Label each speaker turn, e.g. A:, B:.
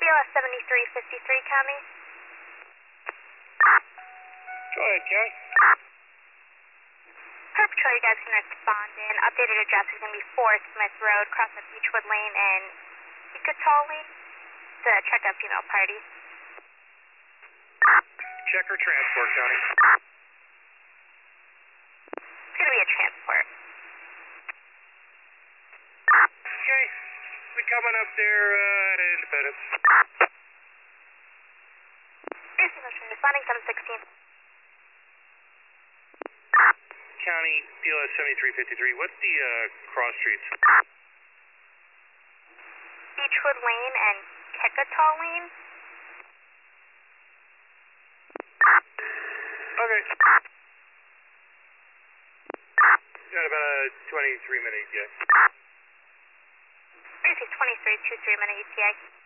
A: BLS 7353 County.
B: Go ahead, County.
A: Per patrol, you guys can respond in. Updated address is going to be 4 Smith Road, cross at Beechwood Lane and Ecotal Lane to check out female party.
B: Checker transport, County.
A: It's going to be a transport.
B: Okay, we coming up there at Independence.
A: Basic motion responding 716.
B: County, BLS 7353, what's the cross streets?
A: Beechwood Lane and Ecotal Lane.
B: Okay. Got about a 23-minute ETA.
A: Basic 23, 23-minute ETA.